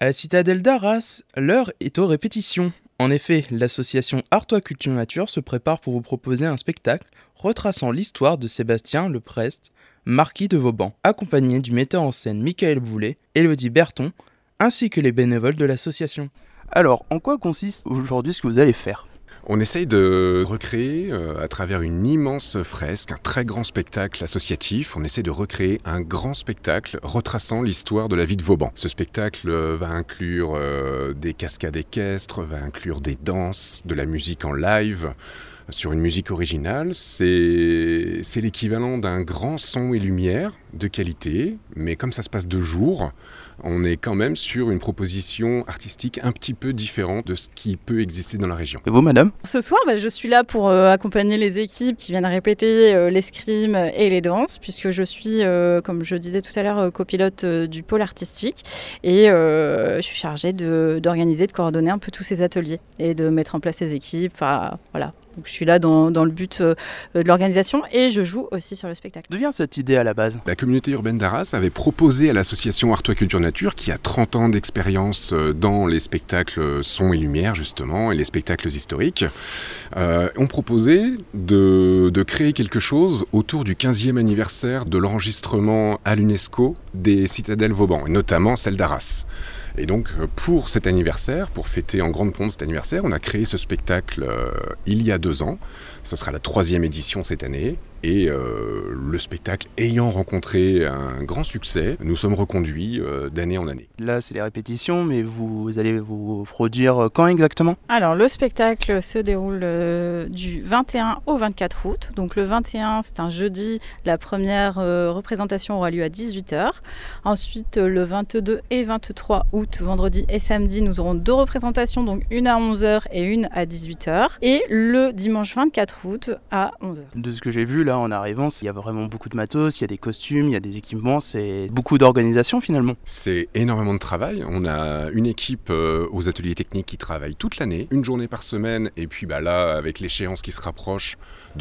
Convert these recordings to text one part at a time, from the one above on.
À la citadelle d'Arras, l'heure est aux répétitions. En effet, l'association Artois Culture Nature se prépare pour vous proposer un spectacle retraçant l'histoire de Sébastien Le Prest, marquis de Vauban, accompagné du metteur en scène Michael Boulet, Élodie Berton, ainsi que les bénévoles de l'association. Alors, en quoi consiste aujourd'hui ce que vous allez faire ? On essaye de recréer, à travers une immense fresque, un très grand spectacle associatif, on essaie de recréer un grand spectacle retraçant l'histoire de la vie de Vauban. Ce spectacle va inclure des cascades équestres, va inclure des danses, de la musique en live, sur une musique originale. C'est l'équivalent d'un grand son et lumière de qualité, mais comme ça se passe 2 jours, on est quand même sur une proposition artistique un petit peu différente de ce qui peut exister dans la région. Et vous, madame ? Ce soir, je suis là pour accompagner les équipes qui viennent répéter l'escrime et les danses, puisque je suis, comme je disais tout à l'heure, copilote du pôle artistique. Et je suis chargée d'organiser, de coordonner un peu tous ces ateliers et de mettre en place ces équipes. Enfin, voilà. Donc, je suis là dans le but de l'organisation et je joue aussi sur le spectacle. D'où vient cette idée à la base ? La communauté urbaine d'Arras avait proposé à l'association Artois Culture Nature, qui a 30 ans d'expérience dans les spectacles son et lumière justement, et les spectacles historiques, ont proposé de créer quelque chose autour du 15e anniversaire de l'enregistrement à l'UNESCO des citadelles Vauban, et notamment celle d'Arras. Et donc, pour cet anniversaire, pour fêter en grande pompe cet anniversaire, on a créé ce spectacle il y a 2 ans. Ce sera la 3e édition cette année. Et le spectacle ayant rencontré un grand succès, nous sommes reconduits d'année en année. Là, c'est les répétitions, mais vous allez vous produire quand exactement ? Alors, le spectacle se déroule du 21 au 24 août. Donc, le 21, c'est un jeudi. La première représentation aura lieu à 18h. Ensuite, le 22 et 23 août, vendredi et samedi, nous aurons 2 représentations, donc une à 11h et une à 18h. Et le dimanche 24 août à 11h. De ce que j'ai vu là en arrivant, il y a vraiment beaucoup de matos, il y a des costumes, il y a des équipements, c'est beaucoup d'organisation finalement. C'est énormément de travail. On a une équipe aux ateliers techniques qui travaille toute l'année, une journée par semaine, et puis là, avec l'échéance qui se rapproche,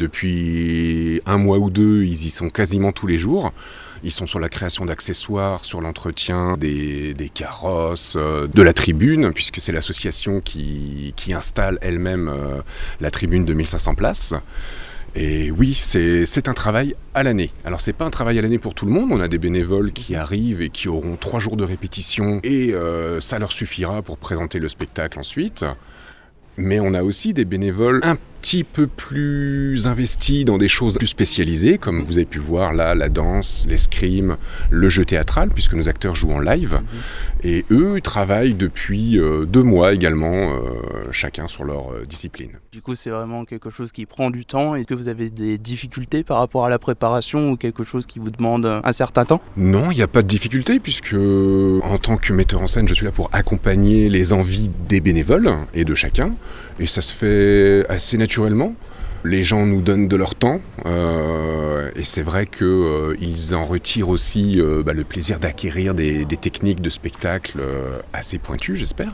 depuis 1 mois ou 2, ils y sont quasiment tous les jours. Ils sont sur la création d'accessoires, sur l'entretien des carrosses, de la tribune, puisque c'est l'association qui installe elle-même la tribune de 1500 places. Et oui, c'est un travail à l'année. Alors c'est pas un travail à l'année pour tout le monde, on a des bénévoles qui arrivent et qui auront 3 jours de répétition et ça leur suffira pour présenter le spectacle ensuite. Mais on a aussi des bénévoles un petit peu plus investis dans des choses plus spécialisées, comme vous avez pu voir là, la danse, l'escrime, le jeu théâtral, puisque nos acteurs jouent en live. Et eux, ils travaillent depuis 2 mois également, chacun sur leur discipline. Du coup, c'est vraiment quelque chose qui prend du temps. Et que vous avez des difficultés par rapport à la préparation ou quelque chose qui vous demande un certain temps ? Non, il n'y a pas de difficulté, puisque en tant que metteur en scène, je suis là pour accompagner les envies des bénévoles et de chacun. Et ça se fait assez naturellement. Les gens nous donnent de leur temps et c'est vrai qu'ils en retirent aussi le plaisir d'acquérir des techniques de spectacle assez pointues, j'espère.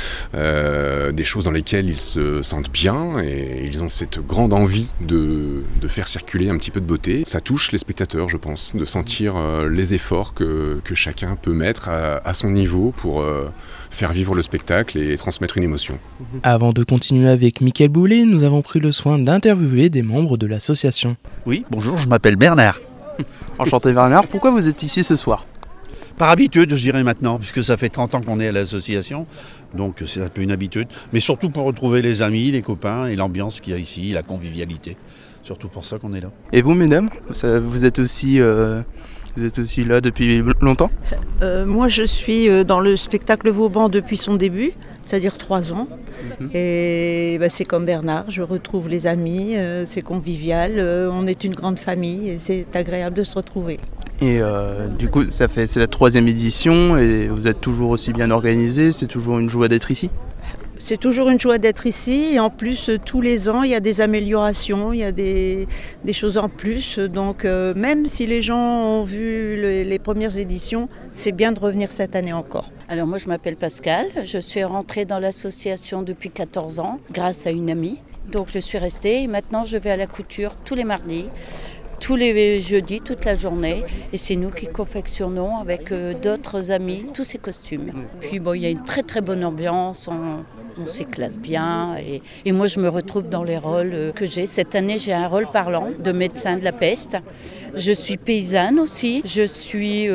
Des choses dans lesquelles ils se sentent bien et ils ont cette grande envie de faire circuler un petit peu de beauté. Ça touche les spectateurs, je pense, de sentir les efforts que chacun peut mettre à son niveau pour faire vivre le spectacle et transmettre une émotion. Avant de continuer avec Michael Boulet, nous avons pris le soin d'interviewer des membres de l'association. Oui, bonjour, je m'appelle Bernard. Enchanté Bernard, pourquoi vous êtes ici ce soir ? Par habitude, je dirais maintenant, puisque ça fait 30 ans qu'on est à l'association, donc c'est un peu une habitude, mais surtout pour retrouver les amis, les copains et l'ambiance qu'il y a ici, la convivialité. Surtout pour ça qu'on est là. Et vous, mesdames, vous êtes aussi là depuis longtemps ? Moi, je suis dans le spectacle Vauban depuis son début, c'est-à-dire 3 ans. Et c'est comme Bernard, je retrouve les amis, c'est convivial, on est une grande famille et c'est agréable de se retrouver. Et du coup, c'est la 3e édition et vous êtes toujours aussi bien organisé, c'est toujours une joie d'être ici ? C'est toujours une joie d'être ici et en plus tous les ans il y a des améliorations, il y a des choses en plus. Donc même si les gens ont vu les premières éditions, c'est bien de revenir cette année encore. Alors moi je m'appelle Pascal, je suis rentrée dans l'association depuis 14 ans grâce à une amie. Donc je suis restée et maintenant je vais à la couture tous les mardis. tous les jeudis, toute la journée. Et c'est nous qui confectionnons avec d'autres amis tous ces costumes. Puis il y a une très très bonne ambiance, on s'éclate bien. Et moi je me retrouve dans les rôles que j'ai. Cette année j'ai un rôle parlant de médecin de la peste. Je suis paysanne aussi. Je suis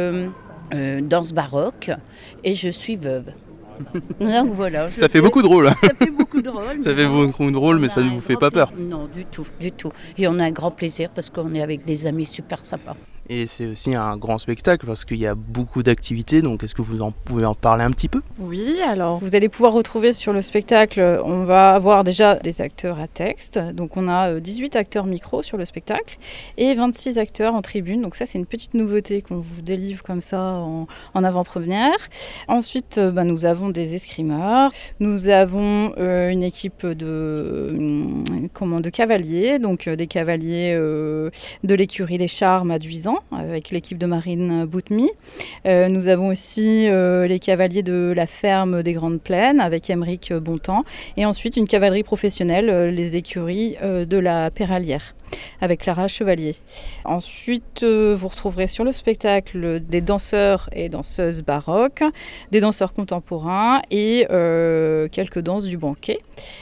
danse baroque et je suis veuve. Donc voilà. Ça fait beaucoup de rôles. Ça fait beaucoup de rôles. Ça fait beaucoup de rôles, mais ça ne vous fait pas peur. Non, du tout. Et on a un grand plaisir parce qu'on est avec des amis super sympas. Et c'est aussi un grand spectacle parce qu'il y a beaucoup d'activités, donc est-ce que vous pouvez en parler un petit peu ? Oui, alors vous allez pouvoir retrouver sur le spectacle, on va avoir déjà des acteurs à texte, donc on a 18 acteurs micro sur le spectacle et 26 acteurs en tribune, donc ça c'est une petite nouveauté qu'on vous délivre comme ça en avant-première. Ensuite, nous avons des escrimeurs, nous avons une équipe de cavaliers, donc des cavaliers de l'écurie des Charmes à Duisan, avec l'équipe de Marine Boutmy. Nous avons aussi les cavaliers de la ferme des Grandes Plaines avec Émeric Bontemps et ensuite une cavalerie professionnelle, les écuries de la Péralière avec Clara Chevalier. Ensuite, vous retrouverez sur le spectacle des danseurs et danseuses baroques, des danseurs contemporains et quelques danses du banquet.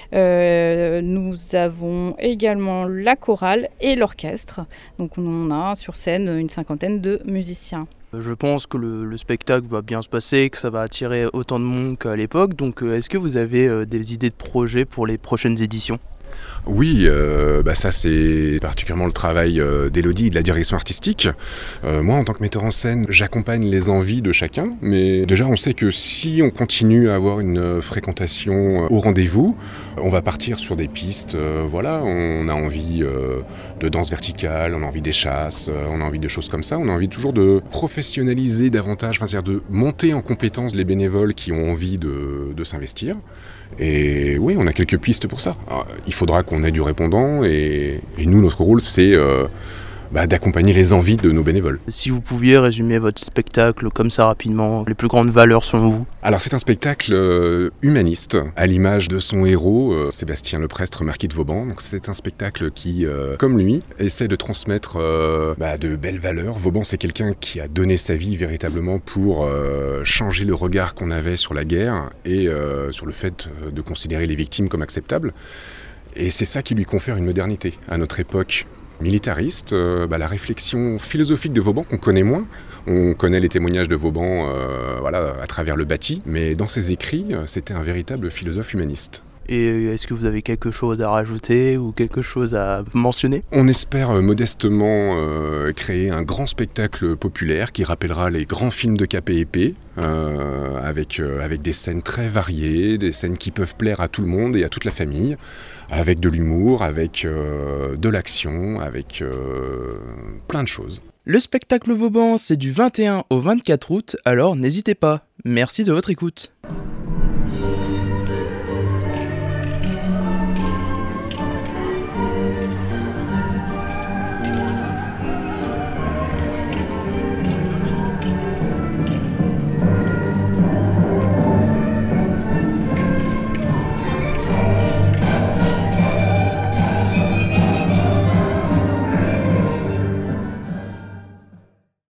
Nous avons également la chorale et l'orchestre. Donc on a sur scène une cinquantaine de musiciens. Je pense que le spectacle va bien se passer, que ça va attirer autant de monde qu'à l'époque. Donc est-ce que vous avez des idées de projets pour les prochaines éditions ? Oui, ça c'est particulièrement le travail d'Élodie et de la direction artistique. Moi en tant que metteur en scène, j'accompagne les envies de chacun, mais déjà on sait que si on continue à avoir une fréquentation au rendez-vous, on va partir sur des pistes, on a envie de danse verticale, on a envie des chasses, on a envie de choses comme ça, on a envie toujours de professionnaliser davantage, c'est-à-dire de monter en compétence les bénévoles qui ont envie de s'investir. Et oui, on a quelques pistes pour ça. Alors, il faudra qu'on ait du répondant et nous, notre rôle, c'est d'accompagner les envies de nos bénévoles. Si vous pouviez résumer votre spectacle comme ça rapidement, les plus grandes valeurs selon vous ? Alors c'est un spectacle humaniste, à l'image de son héros, Sébastien Leprestre, marquis de Vauban. Donc c'est un spectacle qui, comme lui, essaie de transmettre de belles valeurs. Vauban, c'est quelqu'un qui a donné sa vie véritablement pour changer le regard qu'on avait sur la guerre et sur le fait de considérer les victimes comme acceptables. Et c'est ça qui lui confère une modernité à notre époque militariste, la réflexion philosophique de Vauban qu'on connaît moins. On connaît les témoignages de Vauban à travers le bâti, mais dans ses écrits, c'était un véritable philosophe humaniste. Et est-ce que vous avez quelque chose à rajouter ou quelque chose à mentionner ? On espère modestement créer un grand spectacle populaire qui rappellera les grands films de KPEP, avec des scènes très variées, des scènes qui peuvent plaire à tout le monde et à toute la famille, avec de l'humour, avec de l'action, avec plein de choses. Le spectacle Vauban, c'est du 21 au 24 août, alors n'hésitez pas. Merci de votre écoute.